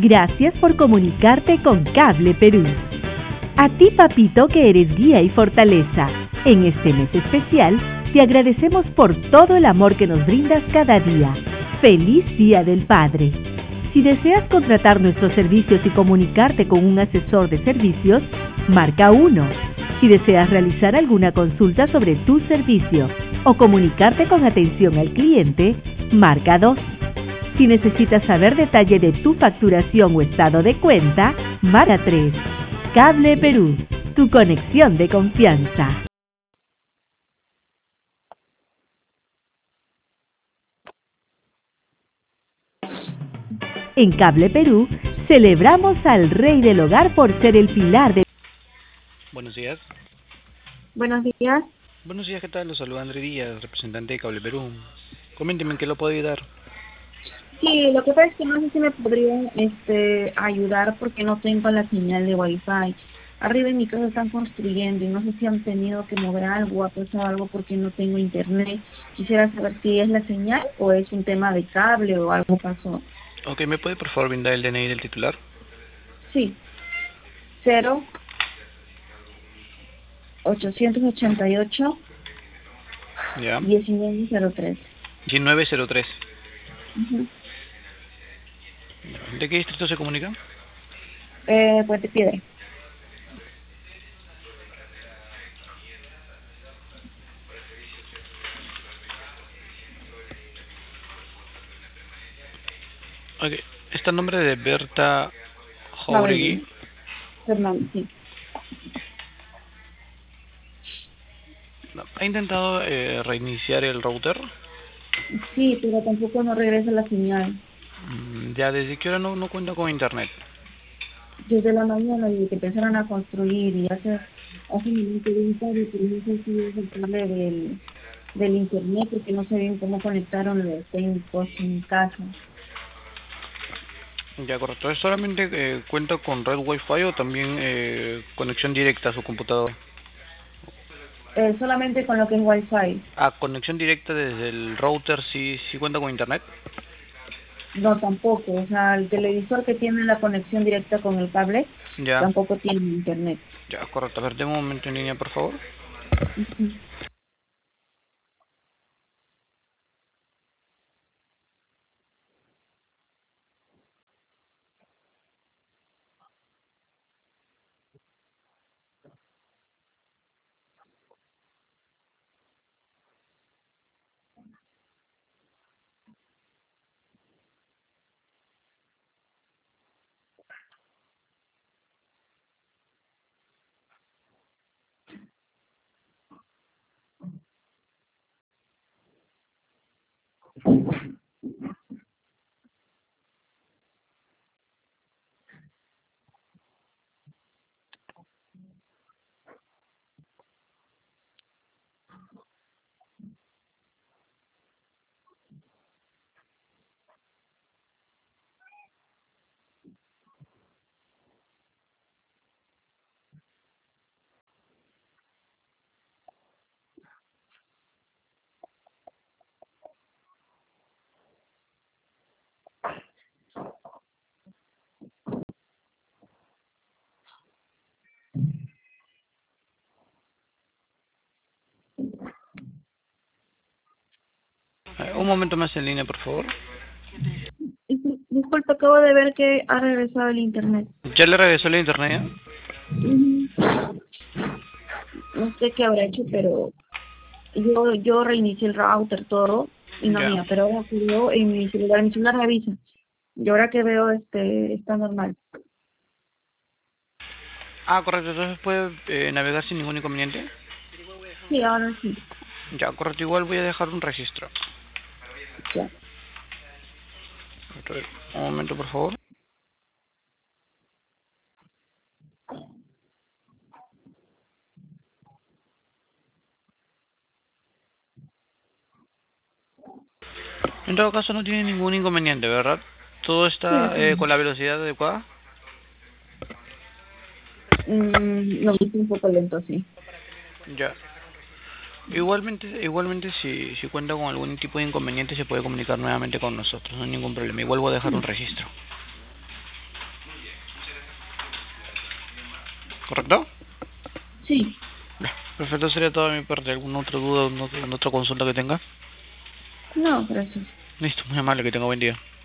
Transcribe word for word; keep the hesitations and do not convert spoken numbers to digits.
Gracias por comunicarte con Cable Perú. A ti, papito, que eres guía y fortaleza. En este mes especial, te agradecemos por todo el amor que nos brindas cada día. ¡Feliz Día del Padre! Si deseas contratar nuestros servicios y comunicarte con un asesor de servicios, marca uno. Si deseas realizar alguna consulta sobre tu servicio o comunicarte con atención al cliente, marca dos. Si necesitas saber detalle de tu facturación o estado de cuenta, marca tres. Cable Perú, tu conexión de confianza. En Cable Perú, celebramos al Rey del Hogar por ser el pilar de... Buenos días. Buenos días. Buenos días, ¿qué tal? Los saluda André Díaz, representante de Cable Perú. Coménteme en qué lo puedo ayudar. Sí, lo que pasa es que no sé si me podrían este, ayudar porque no tengo la señal de Wi-Fi. Arriba en mi casa están construyendo y no sé si han tenido que mover algo o ha pasado algo porque no tengo internet. Quisiera saber si es la señal o es un tema de cable o algo pasó. Ok, ¿me puede por favor brindar el D N I del titular? Sí, cero ochocientos ochenta y ocho Ya. diecinueve cero tres. diecinueve cero tres. Uh-huh. ¿De qué distrito se comunica? Eh, Puente Piedra. Ok, ¿está el nombre de Berta Jauregui. Jauregui? Fernando, sí. ¿Ha intentado eh, reiniciar el router? Sí, pero tampoco no regresa la señal. Mm, Ya, ¿desde qué hora no, no cuenta con internet? Desde la mañana, desde que empezaron a construir y hace, hace un momento de un cable, pero no sé si es el cable del, del internet, porque no sé bien cómo conectaron los técnicos en casa. Ya, correcto. ¿Es solamente eh, cuenta con red Wi-Fi o también eh, conexión directa a su computador? Eh, solamente con lo que es Wi-Fi. Ah, conexión directa desde el router, sí, sí cuenta con internet. No, tampoco. O sea, el televisor que tiene la conexión directa con el cable, Ya, tampoco tiene internet. ya, correcto. A ver, deme un momento en línea, por favor. Ujú. Eh, un momento más en línea, por favor. Dis- Disculpa, acabo de ver que ha regresado el internet. ¿Ya le regresó el internet ya? Ujú. No sé qué habrá hecho, pero yo yo reinicié el router, todo, y no Ya. mía, pero ahora que veo en mi celular, mi celular me avisa. Y ahora que veo, este, está normal. Ah, correcto. Entonces puede eh, navegar sin ningún inconveniente. Sí, ahora sí, Ya, correcto. Igual voy a dejar un registro. ya. A ver, un momento, por favor. En todo caso no tiene ningún inconveniente, ¿verdad? Todo Sí, está eh, sí. con la velocidad adecuada. Mm, lo hice un poco lento, sí. Ya. Igualmente, igualmente si, si cuenta con algún tipo de inconveniente se puede comunicar nuevamente con nosotros, no hay ningún problema. Igual voy a dejar un registro. ¿correcto? Sí. Ya, perfecto, sería toda mi parte. ¿Alguna otra duda, alguna otra consulta que tenga? No, gracias. Listo, muy amable, que tenga buen día.